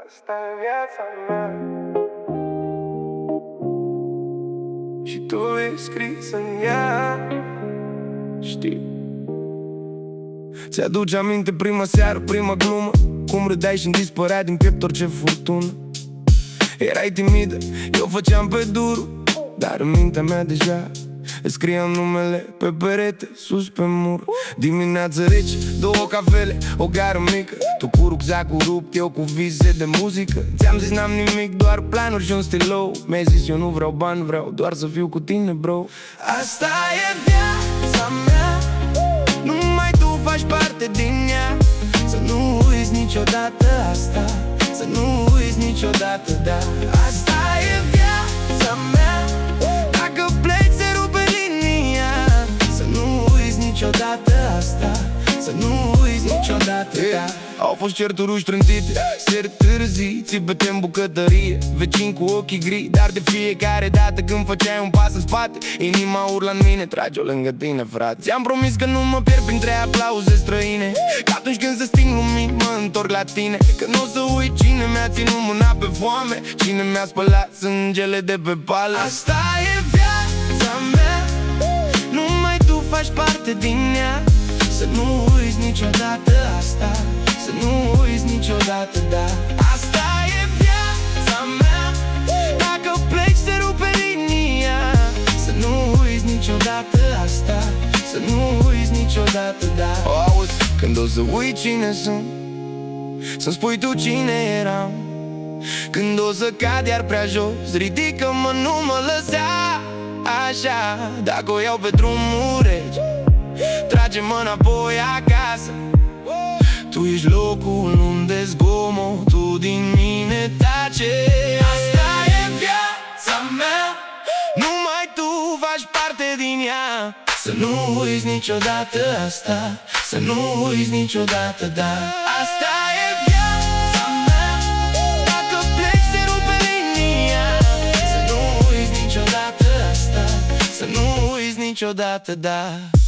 Asta e viața mea și tu e scris în ea. Știi, ți-aduce aminte prima seară, prima glumă, cum râdeai și-mi dispărea din piept orice furtună. Erai timidă, eu făceam pe dur, dar în mintea mea deja îți scriam numele pe perete, sus pe mur. Dimineață rece, două cafele, o gară mică, tu cu rucsacul rupt, eu cu vise de muzică. Ți-am zis n-am nimic, doar planuri și un stilou. Mi-ai zis eu nu vreau bani, vreau doar să fiu cu tine, bro. Asta e viața mea, numai tu faci parte din ea. Să nu uiți niciodată asta, să nu uiți niciodată, da. Asta e viața mea, dacă pleci se rupe linia. Să nu uiți niciodată asta, să nu uiți niciodată, da. Au fost certuri strânțite, seri târzii, țipete în bucătărie, vecini cu ochii gri, dar de fiecare dată când făceai un pas în spate, inima urla în mine, trage-o lângă tine, frate. Ți-am promis că nu mă pierd printre aplauze străine, că atunci când se sting lumini mă întorc la tine, că nu o să uit cine mi-a ținut mâna pe foame, cine mi-a spălat sângele de pe pală. Asta e viața mea, numai tu faci parte din ea. Să nu uiți niciodată asta, să nu uiți niciodată, da. Asta e viața mea, dacă pleci se rupe linia. Să nu uiți niciodată asta, să nu uiți niciodată, da. O auzi când o să uiți cine sunt, să-mi spui tu cine eram. Când o să cad iar prea jos, ridică-mă, nu mă lăsa așa. Dacă o iau pe drumul rece, trage-mă înapoi acasă. Tu ești locul unde zgomotul din mine tace. Asta e viața mea, numai tu faci parte din ea. Să nu uiți niciodată asta, să nu uiți niciodată, da. Asta e viața mea, dacă pleci se rupe linia. Să nu uiți niciodată asta, să nu uiți niciodată, da.